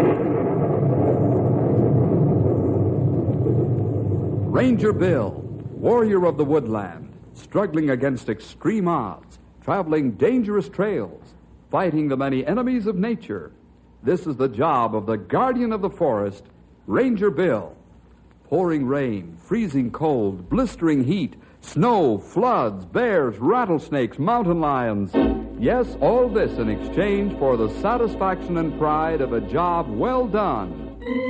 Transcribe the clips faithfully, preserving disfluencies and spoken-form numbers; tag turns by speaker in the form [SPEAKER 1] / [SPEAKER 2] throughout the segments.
[SPEAKER 1] Ranger Bill, warrior of the woodland, struggling against extreme odds, traveling dangerous trails, fighting the many enemies of nature. This is the job of the guardian of the forest, Ranger Bill. Pouring rain, freezing cold, blistering heat, snow, floods, bears, rattlesnakes, mountain lions. Yes, all this in exchange for the satisfaction and pride of a job well done.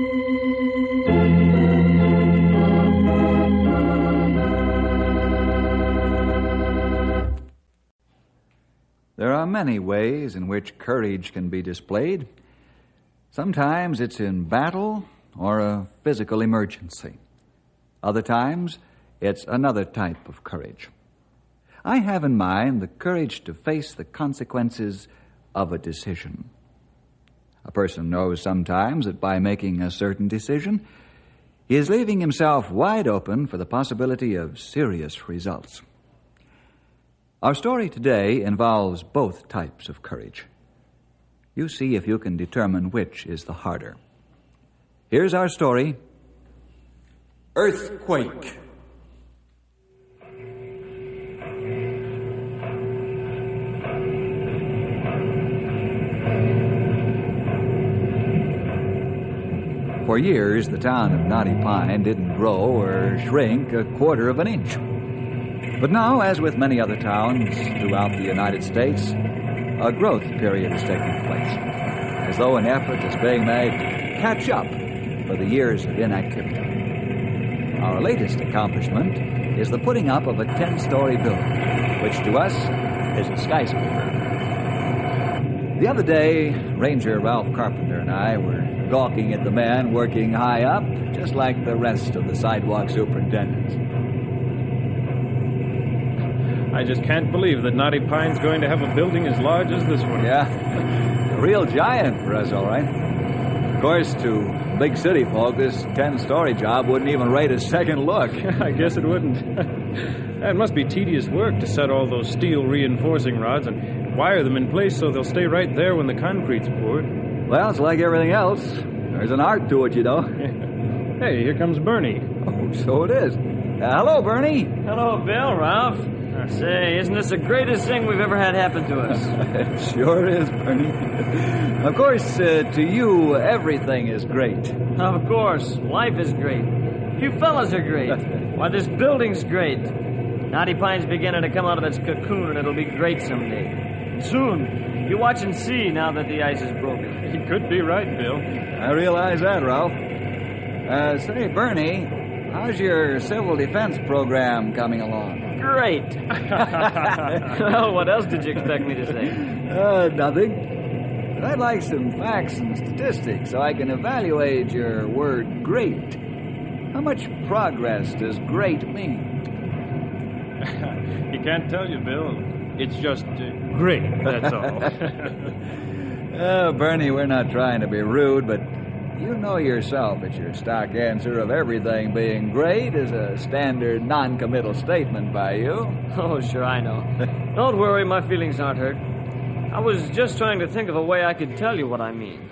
[SPEAKER 2] There are many ways in which courage can be displayed. Sometimes it's in battle or a physical emergency. Other times, it's another type of courage. I have in mind the courage to face the consequences of a decision. A person knows sometimes that by making a certain decision, he is leaving himself wide open for the possibility of serious results. Our story today involves both types of courage. You see if you can determine which is the harder. Here's our story, Earthquake. For years, the town of Knotty Pine didn't grow or shrink a quarter of an inch. But now, as with many other towns throughout the United States, a growth period is taking place, as though an effort is being made to catch up for the years of inactivity. Our latest accomplishment is the putting up of a ten-story building, which to us is a skyscraper. The other day, Ranger Ralph Carpenter and I were gawking at the man working high up, just like the rest of the sidewalk superintendents.
[SPEAKER 3] I just can't believe that Knotty Pine's going to have a building as large as this one.
[SPEAKER 2] Yeah, a real giant for us, all right. Of course, to big city folk, this ten-story job wouldn't even rate a second look.
[SPEAKER 3] I guess it wouldn't. It must be tedious work to set all those steel reinforcing rods and wire them in place so they'll stay right there when the concrete's poured.
[SPEAKER 2] Well, it's like everything else. There's an art to it, you know.
[SPEAKER 3] Hey, here comes Bernie.
[SPEAKER 2] Oh, so it is. Uh, hello, Bernie.
[SPEAKER 4] Hello, Bill, Ralph. Uh, say, isn't this the greatest thing we've ever had happen to us?
[SPEAKER 2] It sure is, Bernie. Of course, uh, to you, everything is great.
[SPEAKER 4] Of course. Life is great. You fellas are great. Why, this building's great. Knotty Pine's beginning to come out of its cocoon, and it'll be great someday. Soon. You watch and see now that the ice is broken.
[SPEAKER 3] You could be right, Bill.
[SPEAKER 2] I realize that, Ralph. Uh, say, Bernie, how's your civil defense program coming along?
[SPEAKER 4] Great. Well, what else did you expect me to say?
[SPEAKER 2] Uh, nothing. But I'd like some facts and statistics so I can evaluate your word great. How much progress does great mean?
[SPEAKER 3] He can't tell you, Bill. It's just uh, great, that's all.
[SPEAKER 2] Oh, Bernie, we're not trying to be rude, but you know yourself that your stock answer of everything being great is a standard non-committal statement by you.
[SPEAKER 4] Oh, sure, I know. Don't worry, my feelings aren't hurt. I was just trying to think of a way I could tell you what I mean.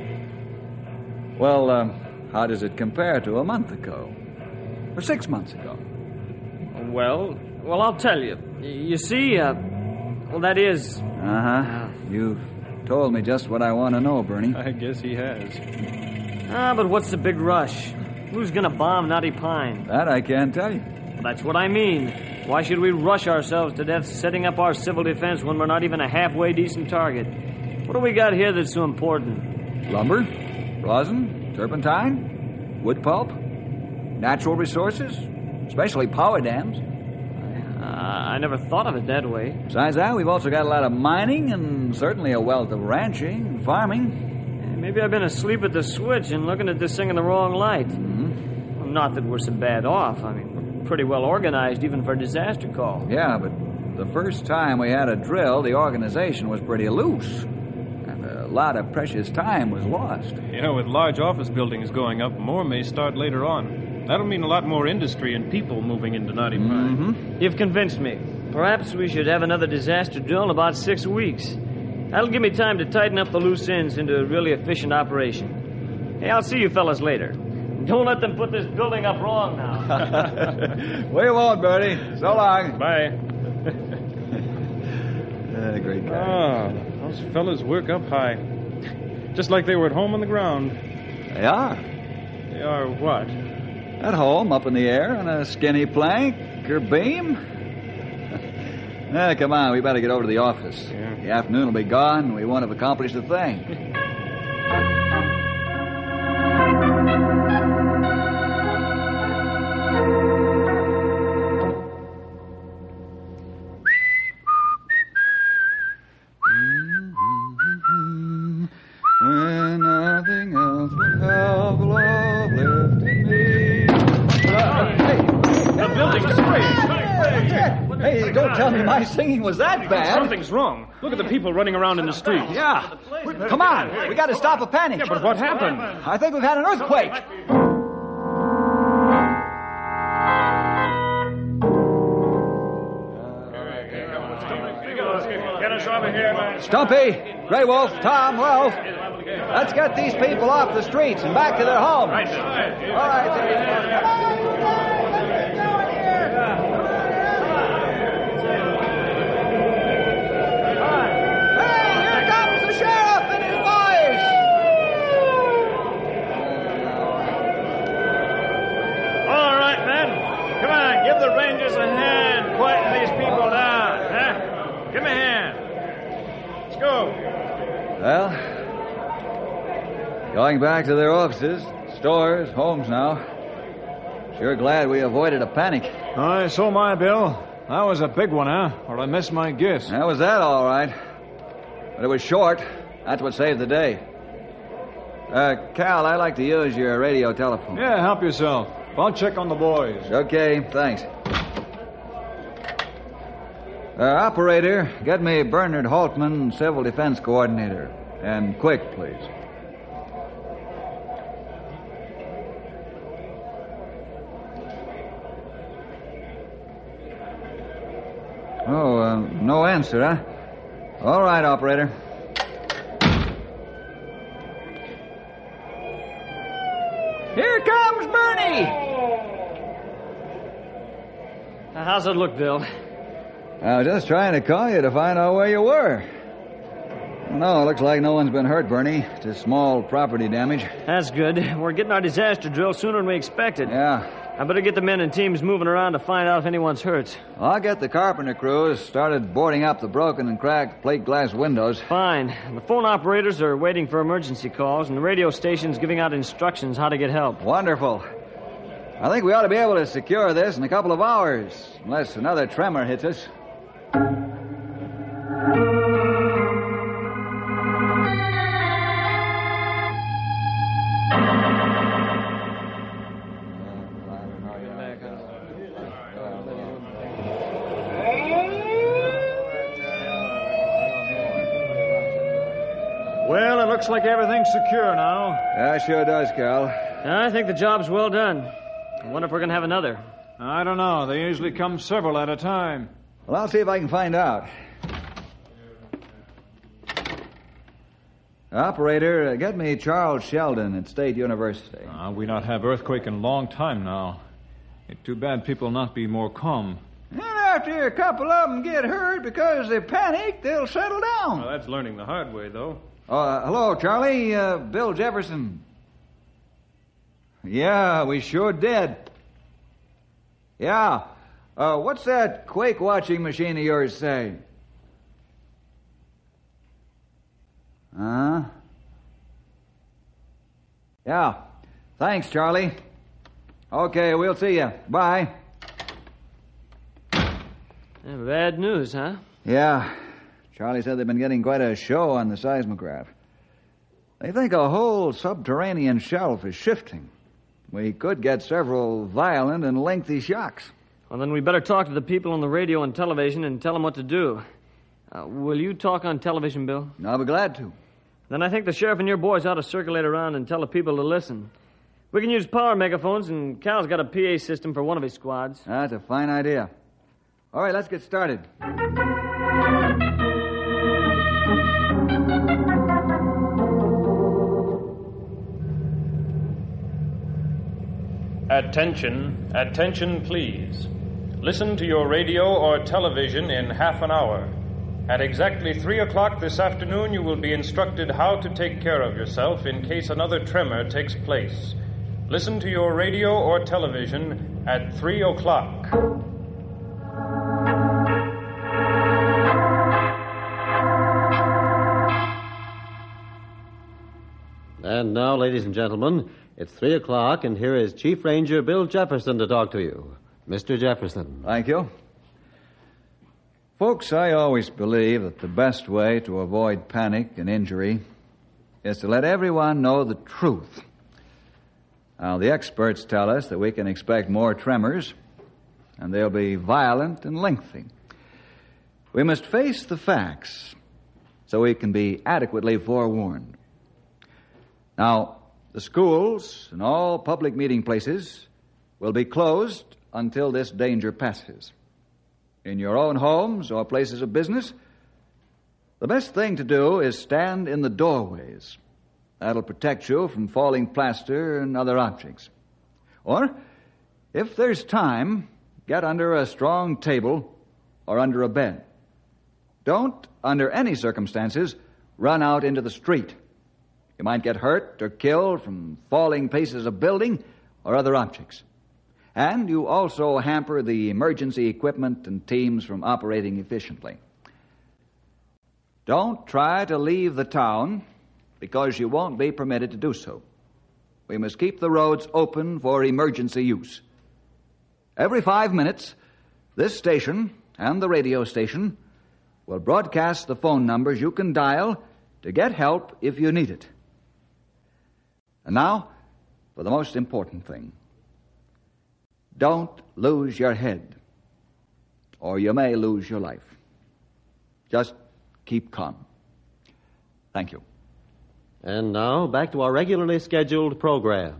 [SPEAKER 2] Well, um, how does it compare to a month ago? Or six months ago?
[SPEAKER 4] Well, well, I'll tell you. You see, uh, well, that is...
[SPEAKER 2] Uh-huh. You've told me just what I want to know, Bernie.
[SPEAKER 3] I guess he has.
[SPEAKER 4] Ah, but what's the big rush? Who's gonna bomb Knotty Pine?
[SPEAKER 2] That I can't tell you.
[SPEAKER 4] That's what I mean. Why should we rush ourselves to death setting up our civil defense when we're not even a halfway decent target? What do we got here that's so important?
[SPEAKER 2] Lumber, rosin, turpentine, wood pulp, natural resources, especially power dams.
[SPEAKER 4] Uh, I never thought of it that way.
[SPEAKER 2] Besides that, we've also got a lot of mining and certainly a wealth of ranching and farming.
[SPEAKER 4] Maybe I've been asleep at the switch and looking at this thing in the wrong light.
[SPEAKER 2] Mm-hmm.
[SPEAKER 4] Well, not that we're so bad off. I mean, we're pretty well organized even for a disaster call.
[SPEAKER 2] Yeah, but the first time we had a drill, the organization was pretty loose. And a lot of precious time was lost.
[SPEAKER 3] You know, with large office buildings going up, more may start later on. That'll mean a lot more industry and people moving into Knotty Pine.
[SPEAKER 2] Mm-hmm.
[SPEAKER 4] You've convinced me. Perhaps we should have another disaster drill in about six weeks. That'll give me time to tighten up the loose ends into a really efficient operation. Hey, I'll see you fellas later. Don't let them put this building up wrong now.
[SPEAKER 2] We won't, Bertie. So long.
[SPEAKER 3] Bye.
[SPEAKER 2] Uh, great guy.
[SPEAKER 3] Ah, those fellas work up high. Just like they were at home on the ground.
[SPEAKER 2] They are.
[SPEAKER 3] They are what?
[SPEAKER 2] At home, up in the air, on a skinny plank or beam. Eh, come on, we better get over to the office.
[SPEAKER 3] Yeah.
[SPEAKER 2] The afternoon will be gone, and we won't have accomplished a thing. When nothing else would have love left in me.
[SPEAKER 3] The building's straight.
[SPEAKER 2] Hey, don't tell me my singing was that bad.
[SPEAKER 3] Something's wrong. Look at the people running around in the street.
[SPEAKER 2] Yeah. Come on, we got to stop a panic.
[SPEAKER 3] Yeah, but what happened?
[SPEAKER 2] I think we've had an earthquake.
[SPEAKER 3] Get us over here, man.
[SPEAKER 2] Stumpy, Grey Wolf, Tom, Ralph. Let's get these people off the streets and back to their homes.
[SPEAKER 3] Right.
[SPEAKER 2] All right. Hey, here comes the sheriff and his boys.
[SPEAKER 3] All right, men. Come on, give the Rangers a hand. Quieten these people down. Huh? Give me a hand. Let's go.
[SPEAKER 2] Well, going back to their offices, stores, homes now. Sure glad we avoided a panic.
[SPEAKER 5] Aye, so am I, Bill. That was a big one, huh? Or I missed my guess.
[SPEAKER 2] That was that, all right. But it was short. That's what saved the day. Uh, Cal, I'd like to use your radio telephone.
[SPEAKER 5] Yeah, help yourself. I'll check on the boys.
[SPEAKER 2] Okay, thanks. Uh, operator, get me Bernard Haltman, Civil Defense Coordinator. And quick, please. Oh, uh, no answer, huh? All right, operator. Here comes Bernie!
[SPEAKER 4] How's it look, Bill?
[SPEAKER 2] I was just trying to call you to find out where you were. No, it looks like no one's been hurt, Bernie. Just small property damage.
[SPEAKER 4] That's good. We're getting our disaster drill sooner than we expected.
[SPEAKER 2] Yeah.
[SPEAKER 4] I better get the men and teams moving around to find out if anyone's hurt.
[SPEAKER 2] I'll get the carpenter crews started boarding up the broken and cracked plate glass windows.
[SPEAKER 4] Fine. The phone operators are waiting for emergency calls, and the radio station's giving out instructions how to get help.
[SPEAKER 2] Wonderful. I think we ought to be able to secure this in a couple of hours, unless another tremor hits us.
[SPEAKER 5] Well, it looks like everything's secure now.
[SPEAKER 2] Yeah, sure does, Cal.
[SPEAKER 4] I think the job's well done. I wonder if we're going to have another.
[SPEAKER 5] I don't know. They usually come several at a time.
[SPEAKER 2] Well, I'll see if I can find out. Operator, uh, get me Charles Sheldon at State University.
[SPEAKER 5] Uh, we not have earthquake in a long time now. It's too bad people not be more calm.
[SPEAKER 2] And after a couple of them get hurt because they panic, they'll settle down.
[SPEAKER 3] Well, that's learning the hard way, though.
[SPEAKER 2] Uh, hello, Charlie. Uh, Bill Jefferson. Yeah, we sure did. Yeah. Uh, what's that quake watching machine of yours say? Huh? Yeah. Thanks, Charlie. Okay, we'll see you. Bye.
[SPEAKER 4] Yeah, bad news, huh?
[SPEAKER 2] Yeah. Charlie said they've been getting quite a show on the seismograph. They think a whole subterranean shelf is shifting. We could get several violent and lengthy shocks.
[SPEAKER 4] Well, then we better talk to the people on the radio and television and tell them what to do. Uh, will you talk on television, Bill?
[SPEAKER 2] I'll be glad to.
[SPEAKER 4] Then I think the sheriff and your boys ought to circulate around and tell the people to listen. We can use power megaphones, and Cal's got a P A system for one of his squads.
[SPEAKER 2] That's a fine idea. All right, let's get started.
[SPEAKER 3] Attention, attention, please. Listen to your radio or television in half an hour. At exactly three o'clock this afternoon, you will be instructed how to take care of yourself in case another tremor takes place. Listen to your radio or television at three o'clock.
[SPEAKER 6] And now, ladies and gentlemen, it's three o'clock, and here is Chief Ranger Bill Jefferson to talk to you. Mister Jefferson.
[SPEAKER 2] Thank you. Folks, I always believe that the best way to avoid panic and injury is to let everyone know the truth. Now, the experts tell us that we can expect more tremors, and they'll be violent and lengthy. We must face the facts so we can be adequately forewarned. Now, the schools and all public meeting places will be closed until this danger passes. In your own homes or places of business, the best thing to do is stand in the doorways. That'll protect you from falling plaster and other objects. Or, if there's time, get under a strong table or under a bed. Don't, under any circumstances, run out into the street. You might get hurt or killed from falling pieces of building or other objects. And you also hamper the emergency equipment and teams from operating efficiently. Don't try to leave the town because you won't be permitted to do so. We must keep the roads open for emergency use. Every five minutes, this station and the radio station will broadcast the phone numbers you can dial to get help if you need it. And now, for the most important thing. Don't lose your head, or you may lose your life. Just keep calm. Thank you.
[SPEAKER 6] And now, back to our regularly scheduled program.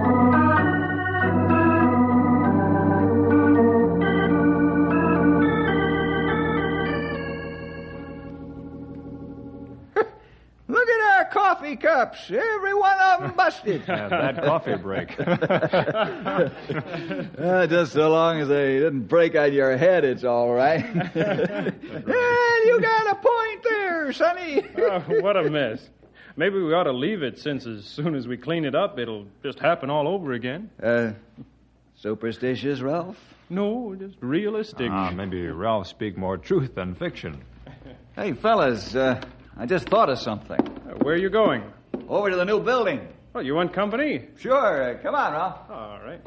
[SPEAKER 2] Look at our coffee cups. Every one of them busted.
[SPEAKER 5] Yeah, bad coffee break.
[SPEAKER 2] uh, just so long as they didn't break on your head, it's all right. Yeah, you got a point there, Sonny.
[SPEAKER 3] Oh, what a mess. Maybe we ought to leave it, since as soon as we clean it up, it'll just happen all over again.
[SPEAKER 2] Uh, superstitious, Ralph?
[SPEAKER 3] No, just realistic.
[SPEAKER 5] Ah, maybe Ralph speak more truth than fiction.
[SPEAKER 2] Hey, fellas, uh, I just thought of something.
[SPEAKER 3] Uh, where are you going?
[SPEAKER 2] Over to the new building.
[SPEAKER 3] Oh, you want company?
[SPEAKER 2] Sure. Uh, come on, Ralph.
[SPEAKER 3] All right.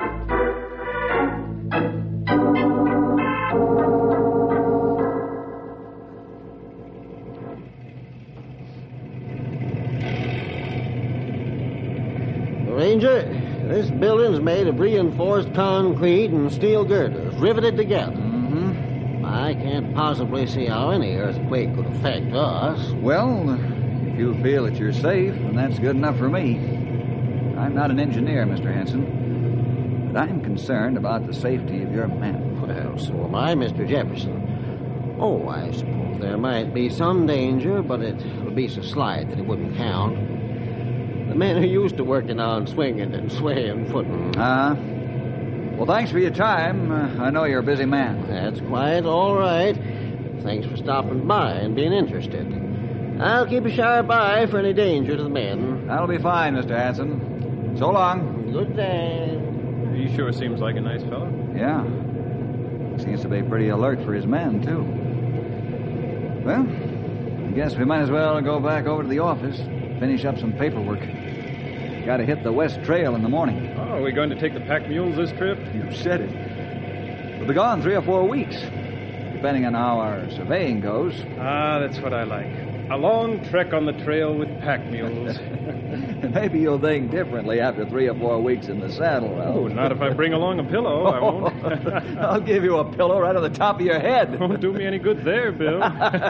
[SPEAKER 6] Ranger, this building's made of reinforced concrete and steel girders, riveted together.
[SPEAKER 2] Mm-hmm.
[SPEAKER 6] I can't possibly see how any earthquake could affect us.
[SPEAKER 2] Well, if you feel that you're safe, then that's good enough for me. I'm not an engineer, Mister Hanson, but I'm concerned about the safety of your men.
[SPEAKER 6] Well, so am I, Mister Jefferson. Oh, I suppose there might be some danger, but it would be so slight that it wouldn't count. The men are used to working on swinging and swaying footing.
[SPEAKER 2] Ah. Uh, well, thanks for your time. Uh, I know you're a busy man.
[SPEAKER 6] That's quite all right. Thanks for stopping by and being interested. I'll keep a sharp eye for any danger to the men.
[SPEAKER 2] That'll be fine, Mister Hanson. So long.
[SPEAKER 6] Good day.
[SPEAKER 3] He sure seems like a nice fellow.
[SPEAKER 2] Yeah. Seems to be pretty alert for his men, too. Well, I guess we might as well go back over to the office, finish up some paperwork. Got to hit the West Trail in the morning.
[SPEAKER 3] Oh, are we going to take the pack mules this trip?
[SPEAKER 2] You said it. We'll be gone three or four weeks, depending on how our surveying goes.
[SPEAKER 3] Ah, that's what I like. A long trek on the trail with pack mules.
[SPEAKER 2] Maybe you'll think differently after three or four weeks in the saddle, Ralph.
[SPEAKER 3] Oh, not if I bring along a pillow, I won't.
[SPEAKER 2] I'll give you a pillow right on the top of your head.
[SPEAKER 3] Won't do me any good there, Bill.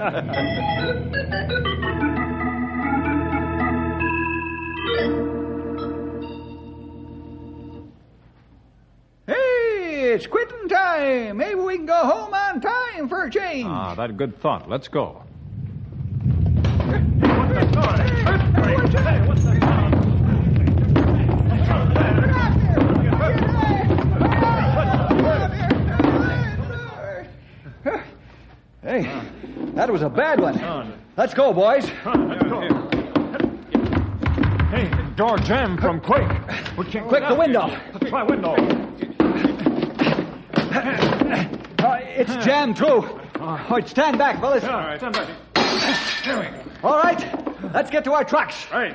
[SPEAKER 2] Hey, it's quitting time. Maybe we can go home on time for a change.
[SPEAKER 5] Ah, that's a good thought. Let's go.
[SPEAKER 3] What's the
[SPEAKER 2] That was a bad one. Let's go, boys.
[SPEAKER 5] Let's go. Hey, door jammed from Quake. We can't
[SPEAKER 2] Quick, the window.
[SPEAKER 5] Let's try window.
[SPEAKER 2] Uh, it's jammed through. All right, stand back, fellas.
[SPEAKER 5] All right, stand back. There we go.
[SPEAKER 2] All right, let's get to our trucks.
[SPEAKER 5] Right.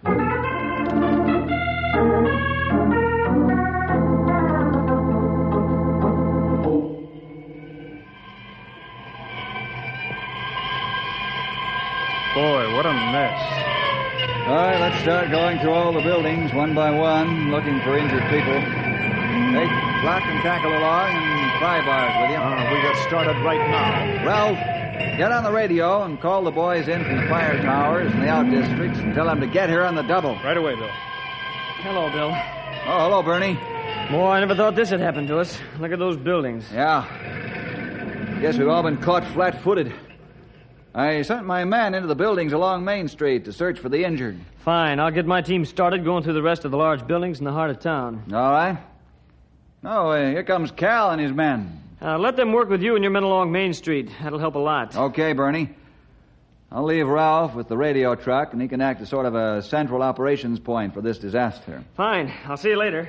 [SPEAKER 5] Boy, what a mess.
[SPEAKER 2] All right, let's start going through all the buildings one by one, looking for injured people. Take block and tackle along and pry bars with you.
[SPEAKER 5] Uh, we get started right now.
[SPEAKER 2] Ralph, get on the radio and call the boys in from the fire towers and the out districts and tell them to get here on the double.
[SPEAKER 5] Right away, Bill.
[SPEAKER 4] Hello, Bill.
[SPEAKER 2] Oh, hello, Bernie.
[SPEAKER 4] Boy, I never thought this had happened to us. Look at those buildings.
[SPEAKER 2] Yeah. Guess we've all been caught flat-footed. I sent my man into the buildings along Main Street to search for the injured.
[SPEAKER 4] Fine. I'll get my team started going through the rest of the large buildings in the heart of town.
[SPEAKER 2] All right. Oh, uh, here comes Cal and his men.
[SPEAKER 4] Uh, let them work with you and your men along Main Street. That'll help a lot.
[SPEAKER 2] Okay, Bernie. I'll leave Ralph with the radio truck, and he can act as sort of a central operations point for this disaster.
[SPEAKER 4] Fine. I'll see you later.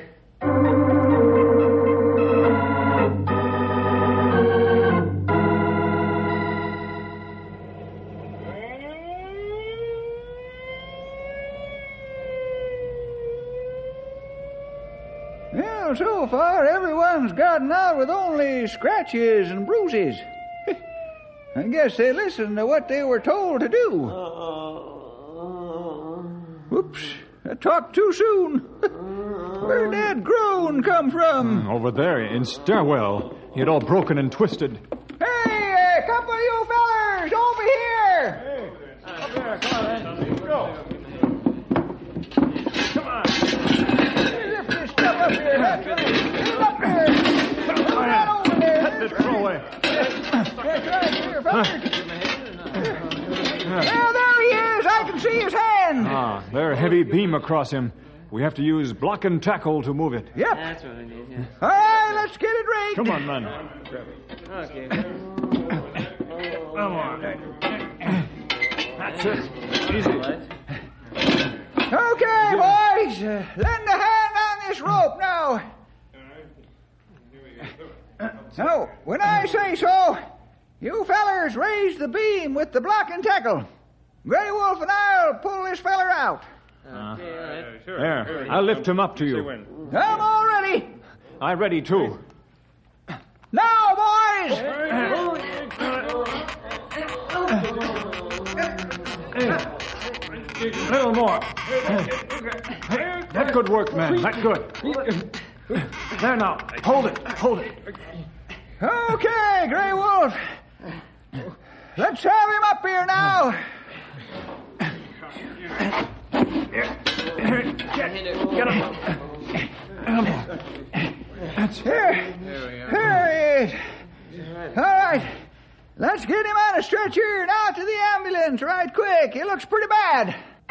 [SPEAKER 2] Well, so far, everyone's gotten out with only scratches and bruises. I guess they listened to what they were told to do. Whoops, I talked too soon. Where'd that groan come from?
[SPEAKER 5] Mm, over there, in stairwell. He had all broken and twisted.
[SPEAKER 2] Hey, a couple of you fellers, over here!
[SPEAKER 5] Hey, up there, come on, man. Let's go. Come on.
[SPEAKER 2] Lift this stuff up here. Get it up here. Put that over there.
[SPEAKER 5] Let this throw away.
[SPEAKER 2] That's right, here, fellers. Well, there he is. I can see his hand.
[SPEAKER 5] Ah, there, a heavy beam across him. We have to use block and tackle to move it.
[SPEAKER 2] Yep.
[SPEAKER 4] That's what I need, yeah.
[SPEAKER 2] All right, let's get it rigged.
[SPEAKER 5] Come on, man.
[SPEAKER 4] Okay.
[SPEAKER 5] Come on. That's it. Easy.
[SPEAKER 2] Okay, boys. Uh, lend a hand on this rope now. Now, when I say so, you fellers raise the beam with the block and tackle. Grey Wolf and I'll pull this feller out.
[SPEAKER 5] Uh, there, I'll lift him up to you.
[SPEAKER 2] I'm all ready.
[SPEAKER 5] I'm ready, too.
[SPEAKER 2] Now, boys.
[SPEAKER 5] A little more. That good work, man. That good. There now. Hold it. Hold it.
[SPEAKER 2] Okay, Grey Wolf. Let's have him up here now.
[SPEAKER 5] Get, get him. That's
[SPEAKER 2] Here. Here he is. All right. Let's get him on a stretcher and out to the ambulance right quick. He looks pretty bad.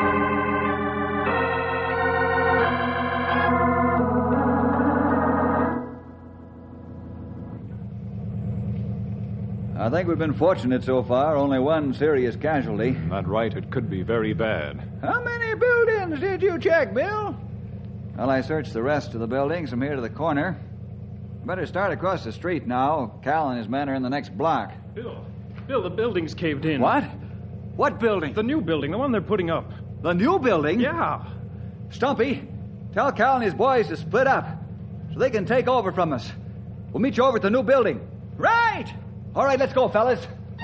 [SPEAKER 2] I think we've been fortunate so far. Only one serious casualty.
[SPEAKER 5] Not right. It could be very bad.
[SPEAKER 2] How many buildings did you check, Bill? Well, I searched the rest of the buildings from here to the corner. Better start across the street now. Cal and his men are in the next block.
[SPEAKER 7] Bill, Bill, the building's caved in.
[SPEAKER 2] What? What building?
[SPEAKER 7] The new building, the one they're putting up.
[SPEAKER 2] The new building?
[SPEAKER 7] Yeah.
[SPEAKER 2] Stumpy, tell Cal and his boys to split up so they can take over from us. We'll meet you over at the new building. Right! All right, let's go, fellas.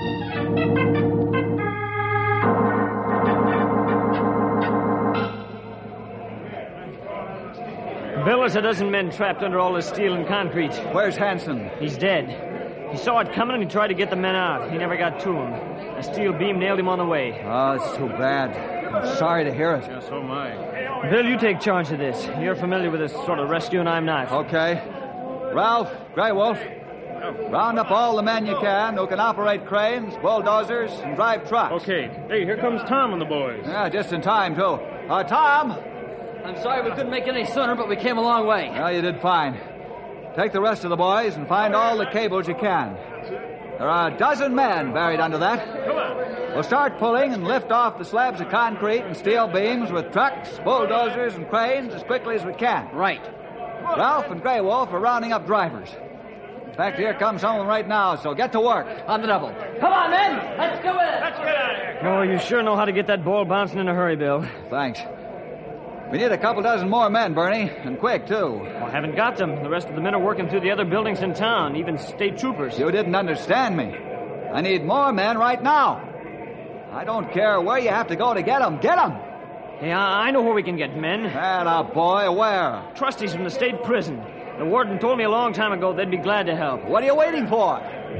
[SPEAKER 4] Bill, there's a dozen men trapped under all this steel and concrete.
[SPEAKER 2] Where's Hanson?
[SPEAKER 4] He's dead. He saw it coming and he tried to get the men out. He never got to them. A steel beam nailed him on the way.
[SPEAKER 2] Oh, it's too bad. I'm sorry to hear it.
[SPEAKER 7] Yeah, so am I.
[SPEAKER 4] Bill, you take charge of this. You're familiar with this sort of rescue, and I'm not.
[SPEAKER 2] Okay. Ralph, Grey Wolf, round up all the men you can who can operate cranes, bulldozers, and drive trucks.
[SPEAKER 7] Okay. Hey, here comes Tom and the boys.
[SPEAKER 2] Yeah, just in time, too. Uh, Tom?
[SPEAKER 8] I'm sorry we couldn't make it any sooner, but we came a long way.
[SPEAKER 2] Well, you did fine. Take the rest of the boys and find all the cables you can. There are a dozen men buried under that.
[SPEAKER 7] Come on.
[SPEAKER 2] We'll start pulling and lift off the slabs of concrete and steel beams with trucks, bulldozers, and cranes as quickly as we can.
[SPEAKER 8] Right.
[SPEAKER 2] Ralph and Grey Wolf are rounding up drivers. In fact, here comes some of them right now, so get to work.
[SPEAKER 8] On the double. Come on, men. Let's do it.
[SPEAKER 7] Let's get out of here.
[SPEAKER 4] Oh, you sure know how to get that ball bouncing in a hurry, Bill.
[SPEAKER 2] Thanks. We need a couple dozen more men, Bernie, and quick, too.
[SPEAKER 4] Well, I haven't got them. The rest of the men are working through the other buildings in town, even state troopers.
[SPEAKER 2] You didn't understand me. I need more men right now. I don't care where you have to go to get them. Get them!
[SPEAKER 4] Hey, I I know where we can get men.
[SPEAKER 2] Atta boy, where?
[SPEAKER 4] Trustees from the state prison. The warden told me a long time ago they'd be glad to help.
[SPEAKER 2] What are you waiting for?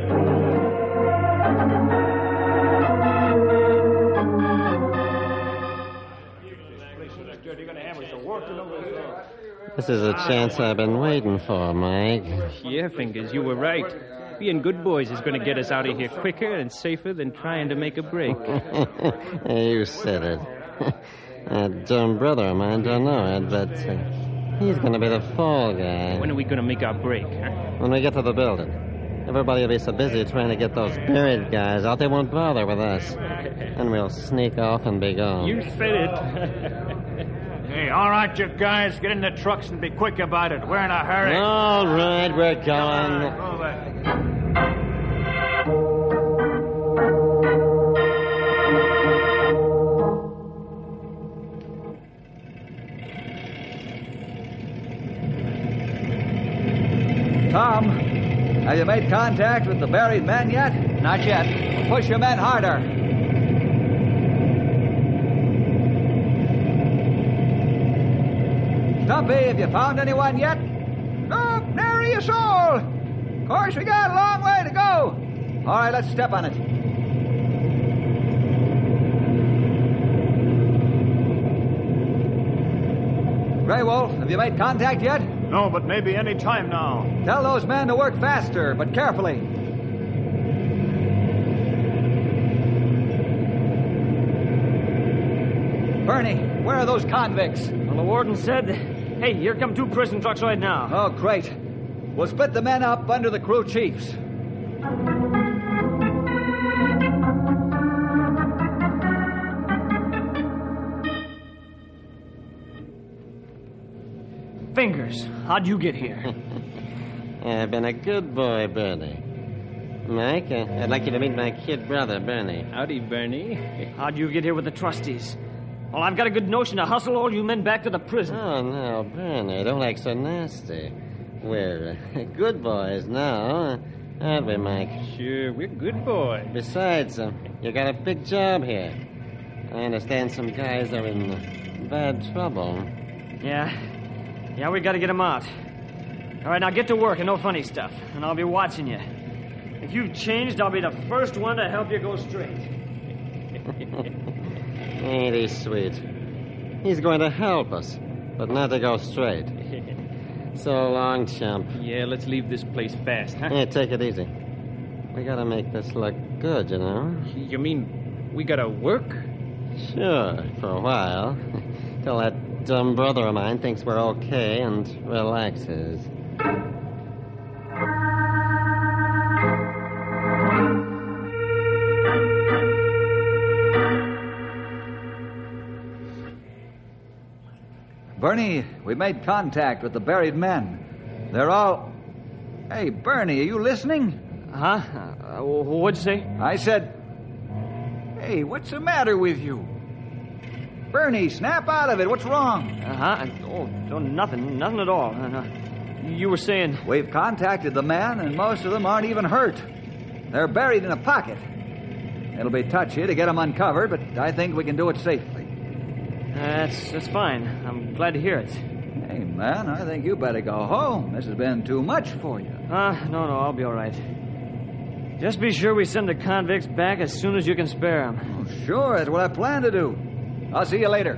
[SPEAKER 6] This is a chance I've been waiting for, Mike.
[SPEAKER 7] Yeah, Fingers, you were right. Being good boys is going to get us out of here quicker and safer than trying to make a break.
[SPEAKER 6] You said it. That dumb brother of mine don't know it, but uh, he's going to be the fall guy.
[SPEAKER 7] When are we going to make our break, huh?
[SPEAKER 6] When we get to the building. Everybody will be so busy trying to get those buried guys out, they won't bother with us. And we'll sneak off and be gone.
[SPEAKER 7] You said it.
[SPEAKER 9] Hey, all right, you guys, get in the trucks and be quick about it. We're in a hurry.
[SPEAKER 6] All right, we're going.
[SPEAKER 2] Tom, have you made contact with the buried men yet?
[SPEAKER 8] Not yet.
[SPEAKER 2] Push your men harder. Stumpy, have you found anyone yet? Nope, nary a soul. Of course, we got a long way to go. All right, let's step on it. Grey Wolf, have you made contact yet?
[SPEAKER 9] No, but maybe any time now.
[SPEAKER 2] Tell those men to work faster, but carefully. Bernie, where are those convicts?
[SPEAKER 4] Well, the warden said, hey, here come two prison trucks right now.
[SPEAKER 2] Oh, great. We'll split the men up under the crew chiefs.
[SPEAKER 4] Fingers, how'd you get here?
[SPEAKER 6] I've been a good boy, Bernie. Mike, uh, I'd like you to meet my kid brother, Bernie.
[SPEAKER 7] Howdy, Bernie.
[SPEAKER 4] How'd you get here with the trustees? Well, I've got a good notion to hustle all you men back to the prison.
[SPEAKER 6] Oh, no, Bernie, don't act so nasty. We're uh, good boys now, aren't we, Mike?
[SPEAKER 7] Sure, we're good boys.
[SPEAKER 6] Besides, uh, you got a big job here. I understand some guys are in uh, bad trouble.
[SPEAKER 4] Yeah. Yeah, we gotta get them out. All right, now get to work and no funny stuff, and I'll be watching you. If you've changed, I'll be the first one to help you go straight.
[SPEAKER 6] Ain't he sweet? He's going to help us, but not to go straight. So long, chump.
[SPEAKER 7] Yeah, let's leave this place fast, huh?
[SPEAKER 6] Hey, take it easy. We gotta make this look good, you know?
[SPEAKER 7] You mean we gotta work?
[SPEAKER 6] Sure, for a while. Till that dumb brother of mine thinks we're okay and relaxes.
[SPEAKER 2] Bernie, we made contact with the buried men. They're all... Hey, Bernie, are you listening?
[SPEAKER 4] Huh? Uh, what'd you say?
[SPEAKER 2] I said... Hey, what's the matter with you? Bernie, snap out of it. What's wrong?
[SPEAKER 4] Uh-huh. Oh, oh nothing. Nothing at all. Uh, no. You were saying...
[SPEAKER 2] We've contacted the men, and most of them aren't even hurt. They're buried in a pocket. It'll be touchy to get them uncovered, but I think we can do it safely.
[SPEAKER 4] That's that's fine. I'm glad to hear it.
[SPEAKER 2] Hey, man, I think you better go home. This has been too much for you.
[SPEAKER 4] Uh, no, no, I'll be all right. Just be sure we send the convicts back as soon as you can spare them.
[SPEAKER 2] Oh, sure, that's what I plan to do. I'll see you later.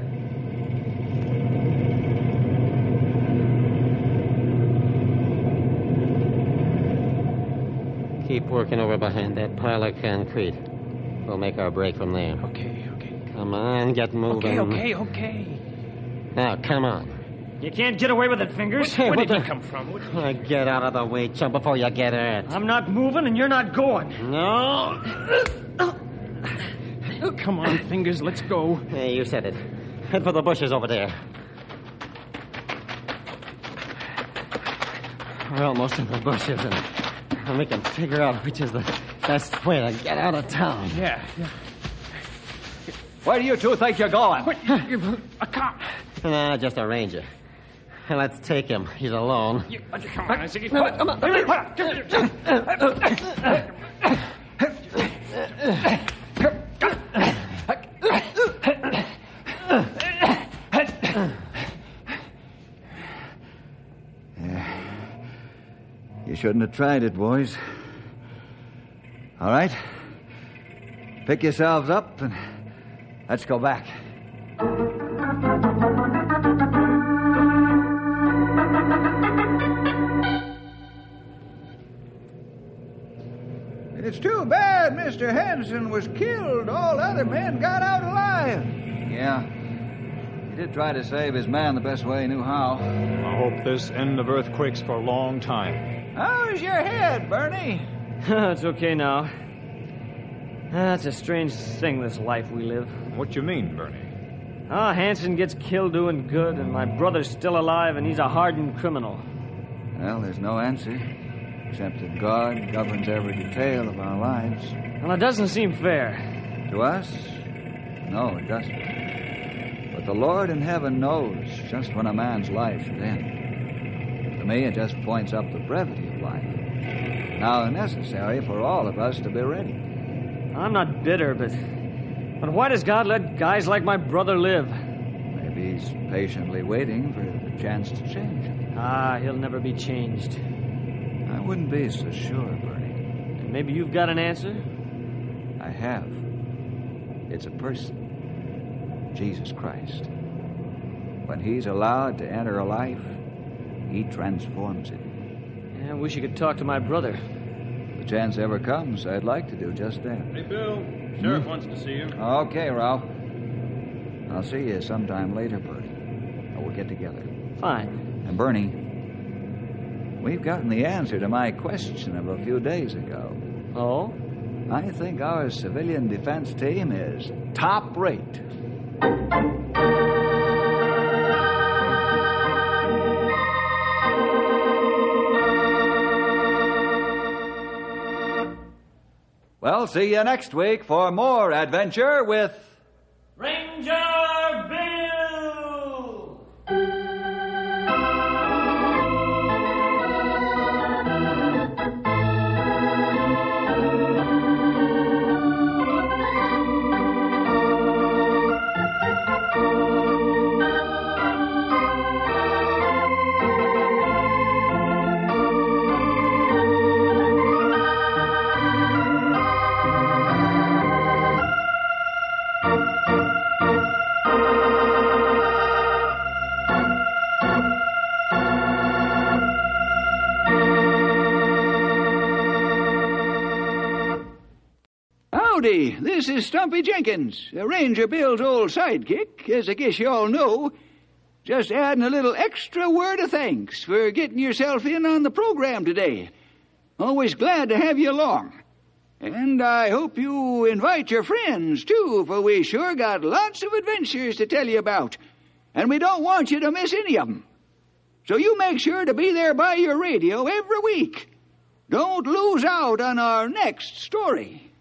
[SPEAKER 6] Keep working over behind that pile of concrete. We'll make our break from there.
[SPEAKER 7] Okay, okay.
[SPEAKER 6] Come on, get moving.
[SPEAKER 7] Okay, okay, okay.
[SPEAKER 6] Now, come on.
[SPEAKER 4] You can't get away with it, Fingers.
[SPEAKER 6] Hey,
[SPEAKER 7] Where
[SPEAKER 6] what
[SPEAKER 7] did
[SPEAKER 6] the-
[SPEAKER 7] he come from? What-
[SPEAKER 6] Uh, get out of the way, chump, before you get hurt.
[SPEAKER 4] I'm not moving, and you're not going.
[SPEAKER 6] No.
[SPEAKER 7] Oh, come on, Fingers, let's go.
[SPEAKER 6] Hey, you said it. Head for the bushes over there. We're almost in the bushes, and, and we can figure out which is the best way to get out of town.
[SPEAKER 7] Yeah, yeah.
[SPEAKER 2] Where do you two think you're going?
[SPEAKER 7] What? A cop.
[SPEAKER 6] Nah, just a ranger. Let's take him. He's alone.
[SPEAKER 7] You, come on, Ziggy.
[SPEAKER 6] Come on.
[SPEAKER 2] You shouldn't have tried it, boys. All right. Pick yourselves up and let's go back.
[SPEAKER 10] It's too bad Mister Hanson was killed. All other men got out alive.
[SPEAKER 2] Yeah. He did try to save his man the best way he knew how.
[SPEAKER 5] I hope this end of earthquakes for a long time.
[SPEAKER 10] How's your head, Bernie?
[SPEAKER 4] It's okay now. That's a strange thing, this life we live.
[SPEAKER 5] What you mean, Bernie?
[SPEAKER 4] Ah, Hanson gets killed doing good, and my brother's still alive, and he's a hardened criminal.
[SPEAKER 2] Well, there's no answer, except that God governs every detail of our lives.
[SPEAKER 4] Well, it doesn't seem fair.
[SPEAKER 2] To us? No, it doesn't. But the Lord in heaven knows just when a man's life should end. To me, it just points up the brevity of life. Now, necessary for all of us to be ready.
[SPEAKER 4] I'm not bitter, but... But why does God let guys like my brother live?
[SPEAKER 2] Maybe he's patiently waiting for the chance to change him.
[SPEAKER 4] Ah, he'll never be changed.
[SPEAKER 2] I wouldn't be so sure, Bernie.
[SPEAKER 4] And maybe you've got an answer?
[SPEAKER 2] I have. It's a person. Jesus Christ. When he's allowed to enter a life, he transforms it.
[SPEAKER 4] Yeah, I wish you could talk to my brother.
[SPEAKER 2] If the chance ever comes, I'd like to do just that.
[SPEAKER 3] Hey, Bill. Sheriff wants to see you.
[SPEAKER 2] Okay, Ralph. I'll see you sometime later, Bertie. Or we'll get together.
[SPEAKER 4] Fine.
[SPEAKER 2] And Bernie, we've gotten the answer to my question of a few days ago.
[SPEAKER 4] Oh?
[SPEAKER 2] I think our civilian defense team is top rate. Well, see you next week for more adventure with
[SPEAKER 4] Ranger Bill!
[SPEAKER 10] Howdy, this is Stumpy Jenkins, Ranger Bill's old sidekick, as I guess you all know. Just adding a little extra word of thanks for getting yourself in on the program today. Always glad to have you along. And I hope you invite your friends, too, for we sure got lots of adventures to tell you about. And we don't want you to miss any of them. So you make sure to be there by your radio every week. Don't lose out on our next story.